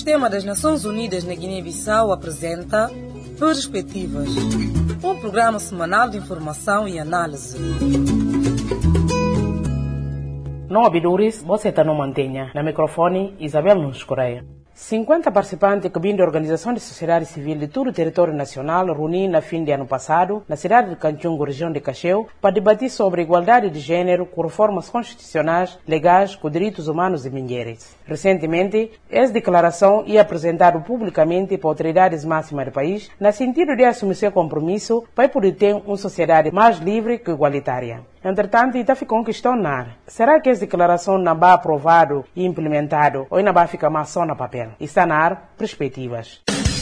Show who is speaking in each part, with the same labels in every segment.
Speaker 1: Sistema das Nações Unidas na Guiné-Bissau apresenta Perspectivas, um programa semanal de informação e análise.
Speaker 2: Não Abiduris, você está no Mantenha. Na microfone, Isabel Nunes Correia. 50 participantes que vêm da Organização de Sociedade Civil de todo o território nacional reuniram no fim de ano passado na cidade de Canchungo, região de Cacheu, para debater sobre a igualdade de gênero com reformas constitucionais legais com direitos humanos de mulheres. Recentemente, essa declaração é apresentada publicamente para autoridades máximas do país, no sentido de assumir seu compromisso para poder ter uma sociedade mais livre e igualitária. Entretanto, está ficando questionar. Será que essa declaração não vai aprovado e implementado ou não vai ficar mais só no papel? Está na ar, perspectivas.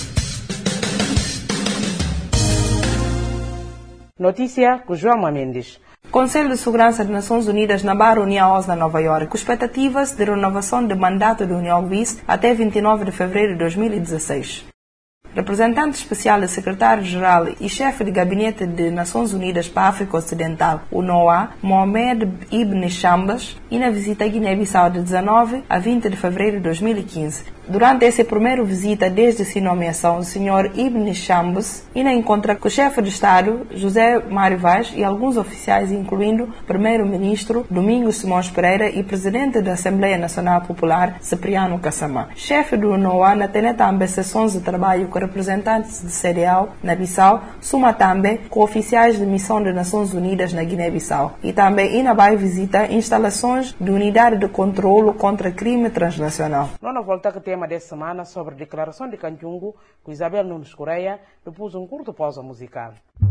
Speaker 2: Notícia com João Mendes.
Speaker 3: Conselho de Segurança das Nações Unidas na reunião hoje na Nova Iorque, com expectativas de renovação de mandato da União Vice até 29 de fevereiro de 2016. Representante especial do secretário-geral e chefe de gabinete das Nações Unidas para a África Ocidental, o NOA, Mohamed Ibn Chambas, e na visita à Guiné-Bissau de 19 a 20 de fevereiro de 2015. Durante essa primeira visita desde sua nomeação, o Sr. Ibn Chambas ainda encontra com o chefe de Estado, José Mário Vaz, e alguns oficiais, incluindo o primeiro-ministro Domingos Simões Pereira e presidente da Assembleia Nacional Popular, Cipriano Kassamá. Chefe do NOA na tem também sessões de trabalho com representantes de CEDEAO na Bissau, suma também com oficiais de missão das Nações Unidas na Guiné-Bissau. E também ainda vai visitar instalações de unidade de controlo contra crime transnacional.
Speaker 2: Nós voltamos ao tema desta semana sobre a declaração de Canchungo com Isabel Nunes Correia, depois de um curto pausa musical.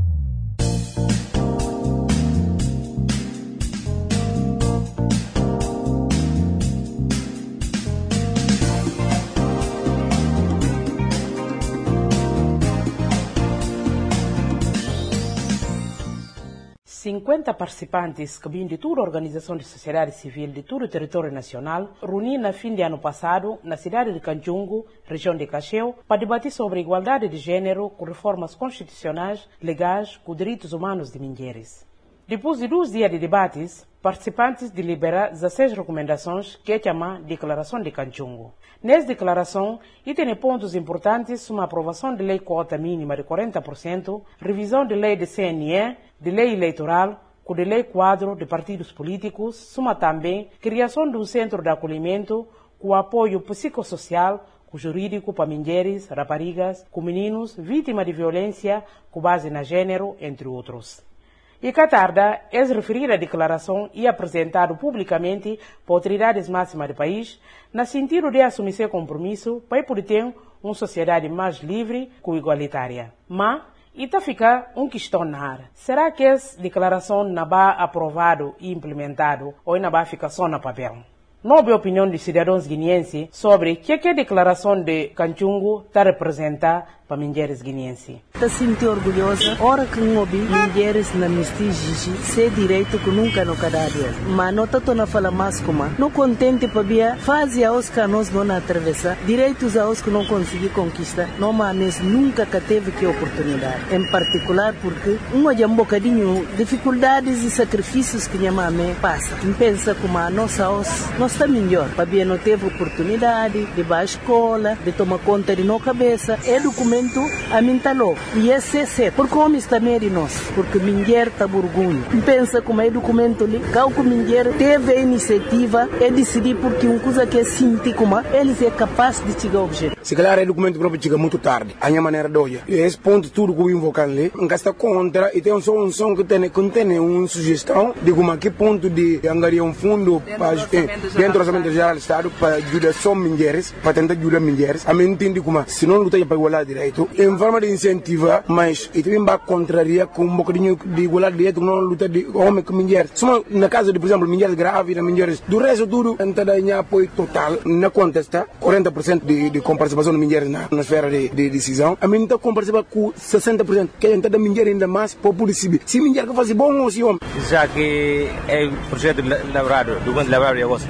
Speaker 2: Cinquenta participantes que vêm de toda a organização de sociedade civil de todo o território nacional reuniram no fim de ano passado na cidade de Canchungo, região de Cacheu, para debater sobre a igualdade de gênero com reformas constitucionais legais com direitos humanos de mulheres. Depois de 2 dias de debates, participantes deliberaram 16 recomendações que é chamada Declaração de Canchungo. Nessa declaração, tem pontos importantes como a aprovação de lei cota mínima de 40%, revisão de lei de CNE, de lei eleitoral, com de lei quadro de partidos políticos, suma também criação de um centro de acolhimento com apoio psicossocial, com jurídico para mulheres, raparigas, com meninos, vítimas de violência com base na gênero, entre outros. E que tarde, é referir a declaração e apresentado publicamente para autoridades máximas do país, no sentido de assumir seu compromisso para poder ter uma sociedade mais livre e igualitária. Mas, está ficar questionar. Será que essa declaração não vai aprovado e implementado ou não vai ficar só no papel? Não houve opinião dos cidadãos guineenses sobre o que a declaração de Canchungo está representando para mulheres guineenses.
Speaker 4: Estou sinto orgulhosa, ora que não ouvi mulheres na mistigigi, ser direito que nunca no cadáver. Mas não estou a falar mais como. Não contente para ver, fazia aos que nós não atravessar, direitos aos que não consegui conquistar, não mas nunca que teve que oportunidade. Em particular porque de um bocadinho dificuldades e sacrifícios que minha mãe passa. Pensa como a nossa nós está melhor, para ver não teve oportunidade de ir à escola, de tomar conta de nossa cabeça. É documento a mim está louco. E esse é certo. Porque o homem está meio de nós. Porque mulher está burgunho. Pensa como é documento ali. Calco mulher teve a iniciativa e decidir porque uma coisa que é sentir como eles é capaz de chegar ao objeto.
Speaker 5: Se calhar é documento próprio chega muito tarde. A minha maneira de olhar. E esse ponto tudo que eu invocar ali, nunca está contra e tem só um som que contém uma sugestão de como a que ponto de angariar um fundo dentro do orçamento geral do Estado para ajudar só mulheres, para tentar ajudar mulheres. A mim entende como se não lutar para igualdade de direito, em forma de incentivar, mas e também vai contrariar com um bocadinho de igualdade de direito, não luta de homem com mulheres. Só na casa de, por exemplo, mulheres grávidas, mulheres do resto tudo, então dá apoio total, na contesta 40% de participação de mulheres na esfera de decisão. A mim está com participação com 60%, que é da mulher ainda mais população. Se mulher que faz bom ou se homem.
Speaker 6: Já que é o projeto elaborado, do quanto elaborado é você?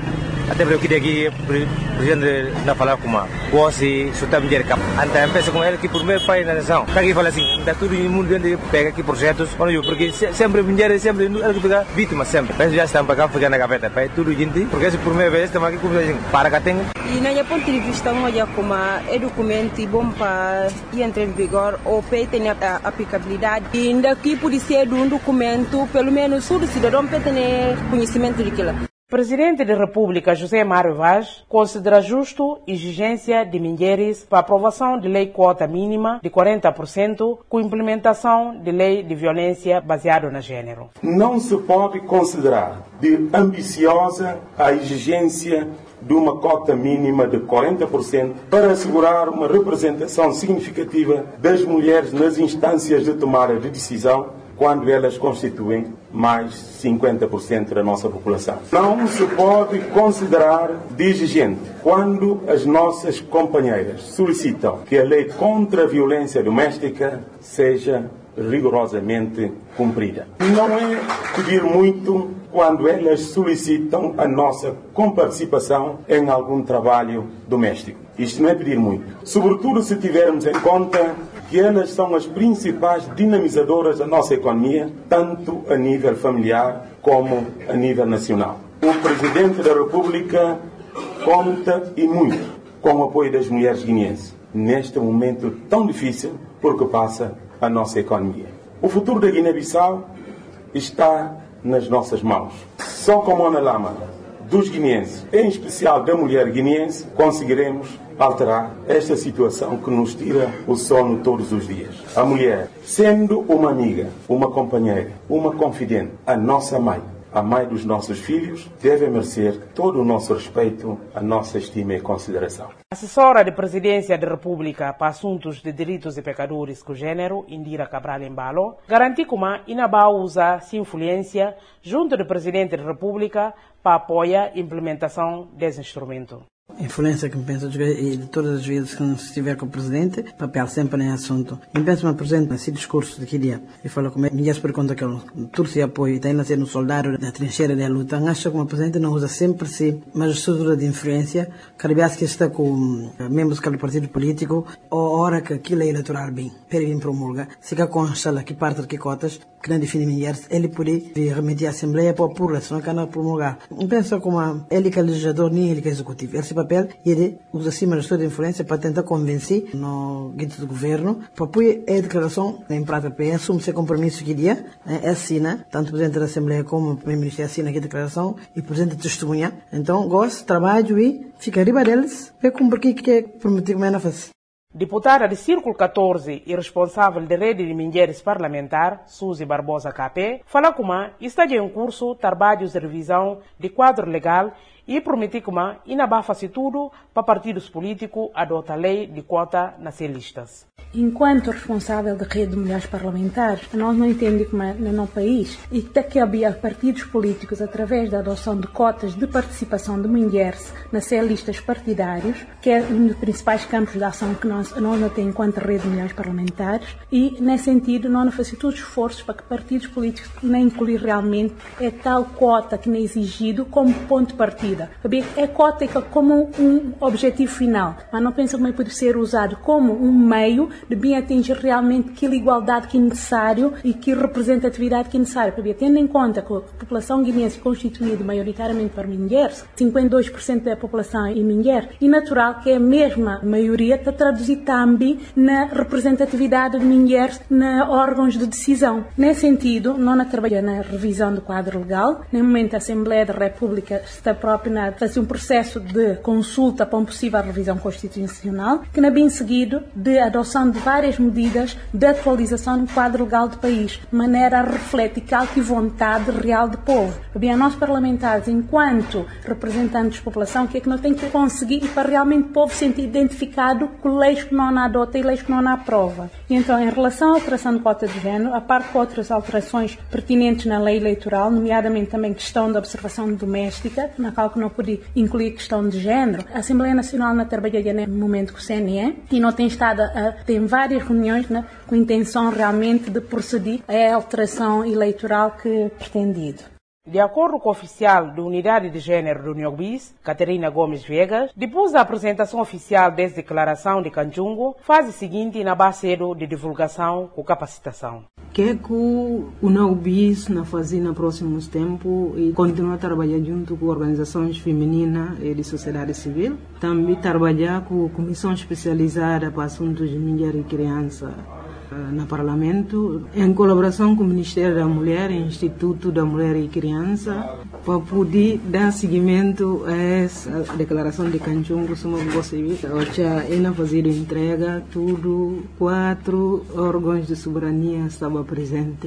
Speaker 6: Até porque eu queria que o presidente não falar com uma se está mulher cap. Então pensa com ele que primeiro pai na nação. Está aqui fala assim, está tudo no mundo dentro pega aqui projetos, porque sempre mulher sempre ela que fica vítima sempre. Pensa já estão para cá ficar na gaveta, pai tudo gente, porque essa primeira vez estamos aqui como assim, para cá tem.
Speaker 7: E na minha ponto de vista, olha como é documento bom para entrar em vigor ou tem a aplicabilidade. E ainda aqui pode ser um documento, pelo menos todo cidadão pode ter conhecimento daquilo.
Speaker 2: Presidente da República, José Mário Vaz, considera justo a exigência de mulheres para a aprovação de lei quota mínima de 40% com implementação de lei de violência baseada no gênero.
Speaker 8: Não se pode considerar de ambiciosa a exigência de uma cota mínima de 40% para assegurar uma representação significativa das mulheres nas instâncias de tomada de decisão, quando elas constituem mais 50% da nossa população. Não se pode considerar de exigente quando as nossas companheiras solicitam que a lei contra a violência doméstica seja rigorosamente cumprida. Não é pedir muito quando elas solicitam a nossa comparticipação em algum trabalho doméstico. Isto não é pedir muito. Sobretudo se tivermos em conta que elas são as principais dinamizadoras da nossa economia, tanto a nível familiar como a nível nacional. O Presidente da República conta e muito com o apoio das mulheres guineenses, neste momento tão difícil porque passa a nossa economia. O futuro da Guiné-Bissau está nas nossas mãos. Só com a mão na lama dos guineenses, em especial da mulher guineense, conseguiremos alterar esta situação que nos tira o sono todos os dias. A mulher, sendo uma amiga, uma companheira, uma confidente, a nossa mãe, a mãe dos nossos filhos, deve merecer todo o nosso respeito, a nossa estima e consideração.
Speaker 2: Assessora de Presidência da República para Assuntos de Direitos de Pecadores com Gênero, Indira Cabral Embalo, garantiu que a Inabá usa sua influência junto do Presidente da República para apoiar a implementação desse instrumento.
Speaker 9: A influência que me penso de todas as vezes que estiver com o Presidente, papel sempre nesse assunto. E penso que Presidente, nesse discurso daquele dia, e fala como me por conta que tudo se apoia, está a ser um soldado da trincheira da luta, acho que o Presidente não usa sempre uma estrutura de influência, cada vez que está com membros do partido político, ou a hora que aquilo é eleitoral bem, para vir promulga, se que consta que parte de que cotas, que não define mulheres, ele pode remediar a Assembleia para pôr, senão que não promulgar. Eu penso como ele que é legislador, nem ele que é executivo. Esse papel, ele usa acima da sua influência para tentar convencer no guido do governo, para pôr a declaração em prática, para assumir esse compromisso que dia, assina, tanto o Presidente da Assembleia como o Primeiro-Ministro assina a declaração e o Presidente testemunha. Então, gosto, trabalho e fica arriba deles, para cumprir o que é prometido que não faz.
Speaker 2: Deputada de Círculo 14 e responsável da Rede de Mulheres Parlamentar, Suzy Barbosa Capé, fala como está em curso trabalhos de revisão de quadro legal e promete que Inabá faz tudo para partidos políticos adotar a lei de cota nas listas.
Speaker 10: Enquanto responsável da Rede de Mulheres Parlamentares, nós não entendemos que no nosso país e que havia partidos políticos através da adoção de cotas de participação de mulheres nas listas partidários, que é um dos principais campos de ação que nós não temos enquanto Rede de Mulheres Parlamentares, e nesse sentido nós não fazemos todos os esforços para que partidos políticos não incluir realmente tal cota que não é exigido como ponto de partida. É cota como um objetivo final, mas não penso que pode ser usado como um meio de bem atingir realmente aquela igualdade que é necessário e que representatividade que é necessária. Tendo em conta que a população guineense é constituída maioritariamente por mulheres, 52% da população é mulher, e natural que a mesma maioria está traduzida também na representatividade de mulheres nos órgãos de decisão. Nesse sentido, nós trabalhamos na revisão do quadro legal. No momento, a Assembleia da República está própria a fazer um processo de consulta para uma possível revisão constitucional, que na bem seguido de adoção de várias medidas de atualização do quadro legal do país, de maneira a refletir a vontade real do povo. Bem, nós parlamentares, enquanto representantes da população, o que é que nós temos que conseguir para realmente o povo se sentir identificado com leis que não adota e leis que não aprova. E então, em relação à alteração de cota de género, a parte de outras alterações pertinentes na lei eleitoral, nomeadamente também questão da observação doméstica, na qual que não pode incluir questão de género, a Assembleia Nacional não trabalha no momento com o CNE e não tem estado tem várias reuniões com a intenção realmente de proceder à alteração eleitoral que é pretendido.
Speaker 2: De acordo com o oficial da Unidade de Gênero do UNIOGBIS, Catarina Gomes Viegas, depois da apresentação oficial dessa declaração de Kanchungu, fase seguinte na base de divulgação com capacitação.
Speaker 9: Que o UNIOGBIS na fazer nos próximos tempos e continuar a trabalhar junto com organizações femininas e de sociedade civil, também trabalhar com comissão especializada para assuntos de mulher e criança no Parlamento, em colaboração com o Ministério da Mulher e Instituto da Mulher e Criança, para poder dar seguimento a essa declaração de Kanchungu, e fazer entrega, tudo, 4 órgãos de soberania estavam presentes.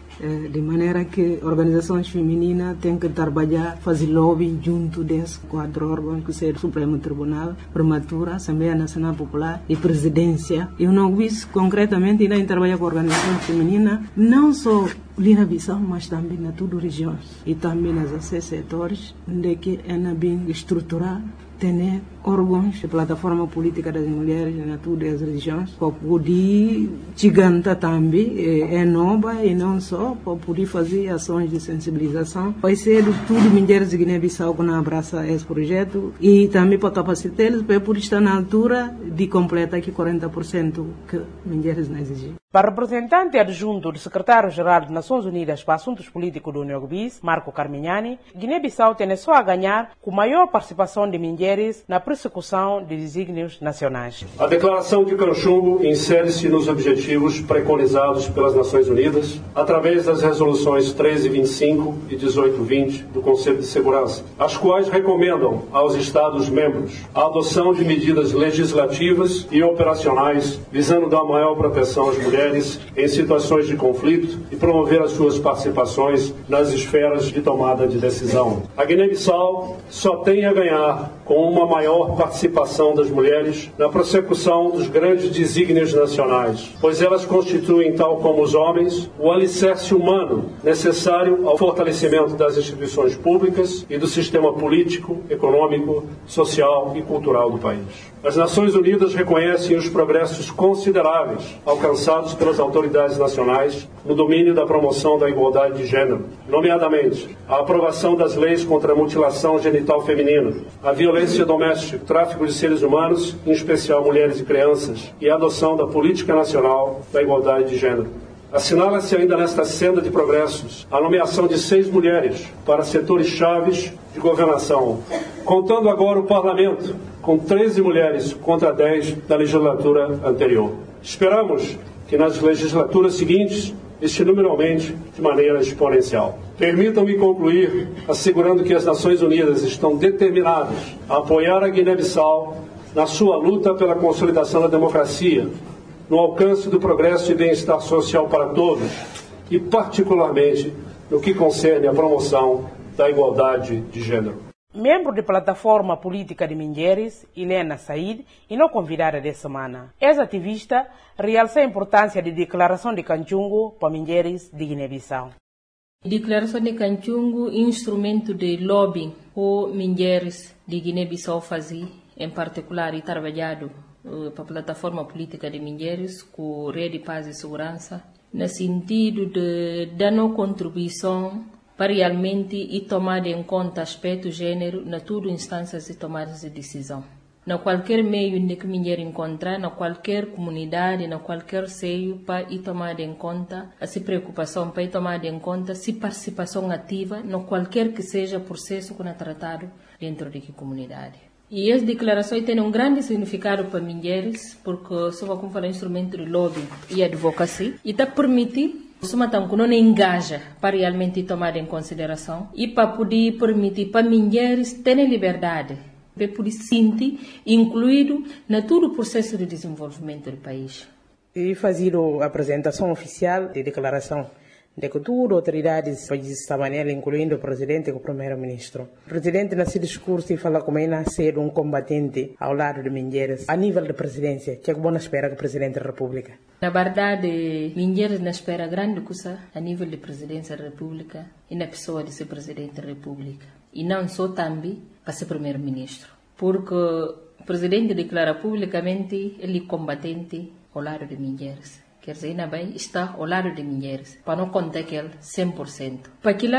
Speaker 9: De maneira que organizações femininas têm que trabalhar, fazer lobby junto desses 4 órgãos, que são o Supremo Tribunal, Prematura, Assembleia Nacional Popular e Presidência. Eu não vi concretamente ainda em trabalhar com organizações femininas, não só Guiné-Bissau, mas também na todas as regiões e também nas 6 setores, de que é bem estruturar, ter órgãos de plataforma política das mulheres na todas as regiões, para poder gigantar também, é nova e não só, para poder fazer ações de sensibilização. Vai ser tudo mulheres de Guiné-Bissau que não abraçam esse projeto e também para capacitar eles para poder estar na altura de completar aqui 40% que mulheres não exigem.
Speaker 2: Para o representante adjunto do secretário-geral das Nações Unidas para Assuntos Políticos do UNIOGBIS, Marco Carmignani, Guiné-Bissau tem só a ganhar com maior participação de mulheres na persecução de desígnios nacionais.
Speaker 11: A declaração de Kanchungu insere-se nos objetivos preconizados pelas Nações Unidas através das resoluções 1325 e 1820 do Conselho de Segurança, as quais recomendam aos Estados-membros a adoção de medidas legislativas e operacionais visando dar maior proteção às mulheres em situações de conflito e promover as suas participações nas esferas de tomada de decisão. A Guiné-Bissau só tem a ganhar com uma maior participação das mulheres na prossecução dos grandes desígnios nacionais, pois elas constituem, tal como os homens, o alicerce humano necessário ao fortalecimento das instituições públicas e do sistema político, econômico, social e cultural do país. As Nações Unidas reconhecem os progressos consideráveis alcançados pelas autoridades nacionais no domínio da promoção da igualdade de gênero, nomeadamente a aprovação das leis contra a mutilação genital feminina, a violência doméstica, o tráfico de seres humanos, em especial mulheres e crianças, e a adoção da Política Nacional da Igualdade de Gênero. Assinala-se ainda nesta senda de progressos a nomeação de 6 mulheres para setores chaves de governação, contando agora o Parlamento com 13 mulheres contra 10 da legislatura anterior. Esperamos que nas legislaturas seguintes este número aumente de maneira exponencial. Permitam-me concluir assegurando que as Nações Unidas estão determinadas a apoiar a Guiné-Bissau na sua luta pela consolidação da democracia, no alcance do progresso e bem-estar social para todos e, particularmente, no que concerne à promoção da igualdade de gênero.
Speaker 2: Membro da Plataforma Política de Mulheres, Helena Said, e não convidada desta semana. Ex-ativista realça a importância da declaração de Kanchungu para mulheres de Guiné-Bissau.
Speaker 12: A declaração de Kanchungu é um instrumento de lobbying por mulheres de Guiné-Bissau fazer, em particular, e trabalhado para a Plataforma Política de Mulheres com Rede de Paz e Segurança, no sentido de dar uma contribuição para realmente e tomar em conta aspecto gênero na todas as instâncias de tomada de decisão. Na qualquer meio em que a mulher encontrar, na qualquer comunidade, na qualquer seio, para ir tomar em conta a sua preocupação, para ir tomar em conta a sua participação ativa, no qualquer que seja o processo que é tratado dentro da comunidade. E essa declaração tem um grande significado para mulheres, porque só como falar instrumento de lobby e advocacy, e está permitir que não engaja para realmente tomar em consideração e para poder permitir para mulheres terem liberdade, para poder sentir incluído na todo o processo de desenvolvimento do país.
Speaker 2: E fazer a apresentação oficial de declaração de que todas as autoridades do país estavam nela, incluindo o presidente e o primeiro-ministro. O presidente, nesse discurso, fala como é ser um combatente ao lado de mulheres a nível da presidência. Que é que você espera que o presidente da República?
Speaker 12: Na verdade, mulheres não esperam grande coisa a nível da presidência da República e na pessoa de ser presidente da República. E não só também para ser primeiro-ministro. Porque o presidente declara publicamente ele combatente ao lado de mulheres. Quer dizer, ainda bem, está ao lado de mulheres, para não contar que ele 100%. Para aquilo,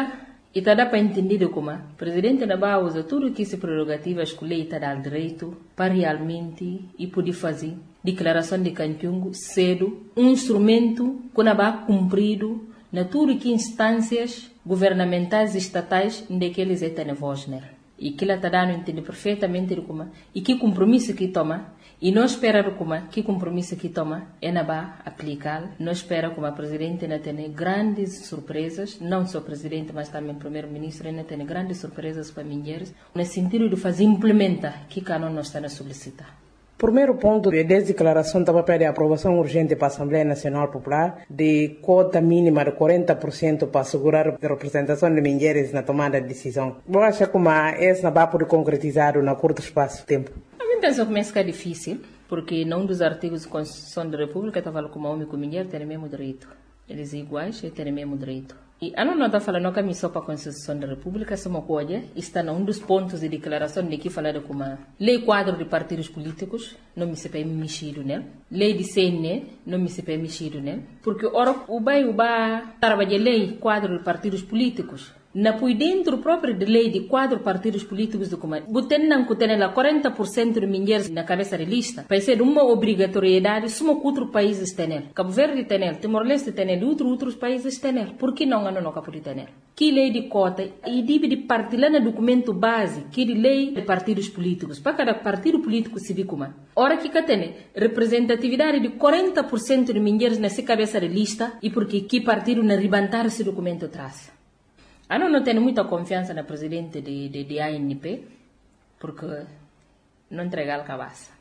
Speaker 12: E tá dá para entender como o presidente da Bahia usa tudo que se prerrogativas que a lei está dando direito para realmente e poder fazer declaração de Canchungo cedo, um instrumento que não vai cumprido na tudo que instâncias governamentais e estatais onde que eles têm voz nele. E que ela está dando entender perfeitamente como e que compromisso que toma. E não espera como que compromisso que toma é na ba aplicar. Não espera como a presidente ainda tem grandes surpresas, não só o presidente, mas também o primeiro-ministro ainda tem grandes surpresas para mulheres, no sentido de fazer implementar que canon nós está a solicitar.
Speaker 2: Primeiro ponto é a declaração estava para a aprovação urgente para a Assembleia Nacional Popular de cota mínima de 40% para assegurar a representação de mulheres na tomada de decisão. Você acha como essa não vai poder concretizar na curto espaço de tempo?
Speaker 12: Eu penso que começa a ficar difícil, porque num dos artigos da Constituição da República está falando que homem e mulher têm o mesmo direito. Eles são iguais e têm o mesmo direito. E a não está falando que a missão para a Constituição da República é uma coisa, está num dos pontos de declaração de que fala de como a lei quadro de partidos políticos, não me se pode mexer nele, lei de CNE, não me se pode mexer nele, porque ora o trabalha lei quadro de partidos políticos, na por dentro próprio da lei de quadro partidos políticos do comando. Botando não que tem lá 40% de mulheres na cabeça de lista, vai ser uma obrigatoriedade, só que outros países têm. Cabo Verde tem, Timor-Leste tem, outros países têm. Por que não não pode ter? Que lei de cota e de partilhar no documento base, que de lei de partidos políticos, para cada partido político se vê como. Ora que tem representatividade de 40% de mulheres nessa cabeça de lista e porque que partido não ribantar esse documento traz. Eu não tenho muita confiança na presidente de ANP, porque não entregar a cabeça.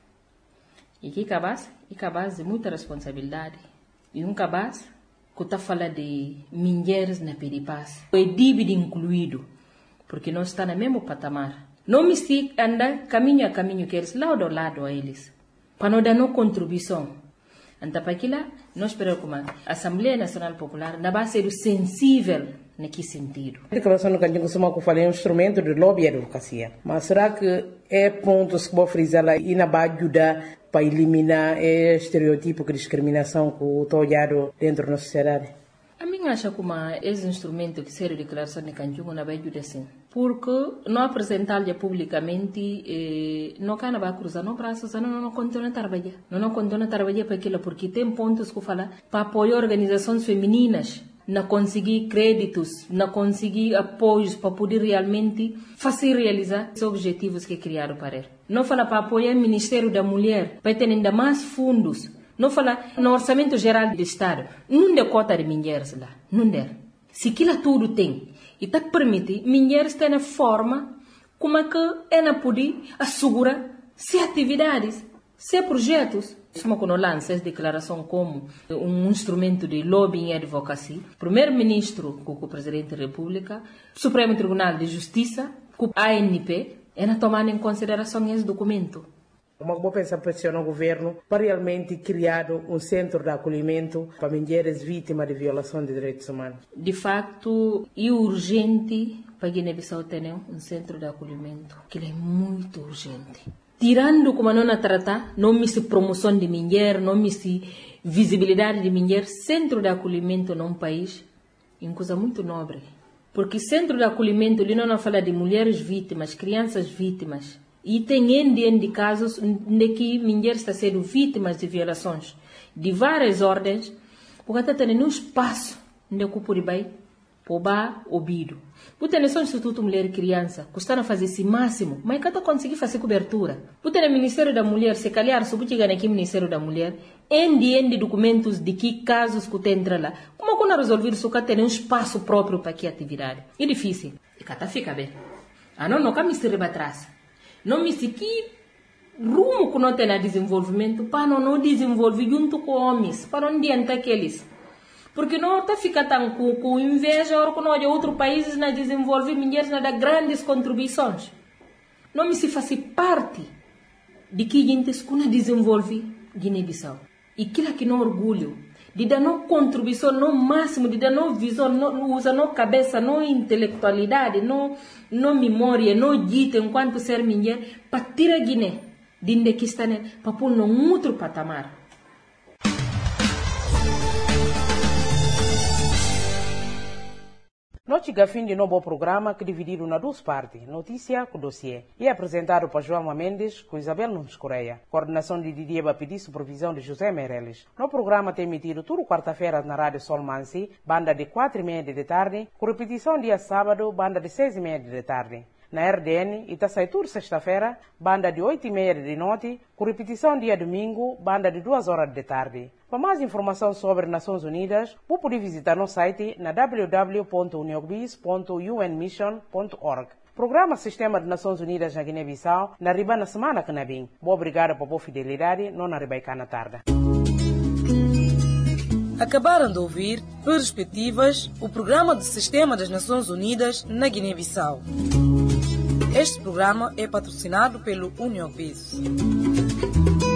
Speaker 12: E que cabeça? E cabeça de muita responsabilidade. E cabeça que está falando de mulheres na PDPAS. É dívida incluído, porque não está no mesmo patamar. Não me se anda caminho a caminho que eles, lado a lado a eles, para não dar uma contribuição. Então, para aquilo, nós esperamos que a Assembleia Nacional Popular não vai ser sensível nesse sentido.
Speaker 2: A declaração do Canchungo, como eu falei, é um instrumento de lobby e advocacia. Mas será que é pontos que vou frisar lá e não vai ajudar para eliminar o estereotipo de discriminação que está olhado dentro da sociedade?
Speaker 12: A mim acha que esse instrumento que serve a declaração de Canchungo não vai ajudar sim. Porque não apresentar-lhe publicamente, não vai cruzar no braços, não continua a trabalhar. Não continua a trabalhar para aquilo, porque tem pontos que fala para apoiar organizações femininas, não conseguir créditos, não conseguir apoios para poder realmente fazer realizar os objetivos que criaram para ele. Não fala para apoiar o Ministério da Mulher, para ter ainda mais fundos. Não fala no Orçamento Geral do Estado. Não dá cota de mulheres lá. Não dá. Se aquilo tudo tem, e está permite, mulheres têm a forma como é que ela pode assegurar se atividades, se projetos. Como quando lança essa declaração como um instrumento de lobbying e advocacia, primeiro-ministro, com o presidente da República, Supremo Tribunal de Justiça, com a ANP, ela tomando em consideração esse documento.
Speaker 2: Uma boa pensa pressiona o governo para realmente criar um centro de acolhimento para mulheres vítimas de violação de direitos humanos.
Speaker 12: De facto, é urgente para Guiné-Bissau ter um centro de acolhimento, que é muito urgente. Tirando como não a tratar, não me se promoção de mulher, não me se visibilidade de mulher, centro de acolhimento num país é uma coisa muito nobre. Porque centro de acolhimento, ele não fala de mulheres vítimas, crianças vítimas. E tem de casos em que mulheres estão sendo vítimas de violações de várias ordens, porque está tendo um espaço onde o corpo de bem pode ouvido. Você tem só o Instituto Mulher e Criança, custaram fazer esse máximo, mas que está conseguindo fazer cobertura. Você tem o Ministério da Mulher, se calhar, se você chegar aqui no Ministério da Mulher, de documentos de que casos que você entra lá. Como que não resolver isso, que tem um espaço próprio para que atividade? É difícil. E que fica bem. Não me se reba atrás. Não me se que rumo que não tem a desenvolvimento para não desenvolver junto com homens, para não adiantar aqueles. Porque não está ficando tão com inveja, ou quando olha outros países não desenvolvem mulheres, não dá grandes contribuições. Não me se faz parte de que a gente não desenvolve Guiné-Bissau. E aquilo que não orgulho, de dar não contribuição, não máximo, de dar não visão, não usa não cabeça, não intelectualidade, não memória, não dita enquanto ser mulher, para tirar Guiné de onde que está, para pôr num outro patamar.
Speaker 2: Nós chegamos a fim de novo programa que dividido na duas partes, notícia com dossiê, e é apresentado por João Mendes com Isabel Nunes Correia. Coordenação de Didier Bapidi, supervisão de José Meirelles. No programa tem emitido tudo quarta-feira na Rádio Sol Mansi, banda de 4h30 da tarde, com repetição dia sábado, banda de 6h30 da tarde. Na RDN, Itaçaitur, sexta-feira, banda de 8h30 da noite, com repetição dia domingo, banda de 2h da tarde. Para mais informação sobre Nações Unidas, você pode visitar nosso site na www.uniogbis.unmission.org. Programa Sistema de Nações Unidas na Guiné-Bissau, na riba na semana que na vem. Boa obrigada por boa fidelidade, não na riba e cá na tarde.
Speaker 1: Acabaram de ouvir Perspectivas, o programa do Sistema das Nações Unidas na Guiné-Bissau. Este programa é patrocinado pelo UNIOBIS.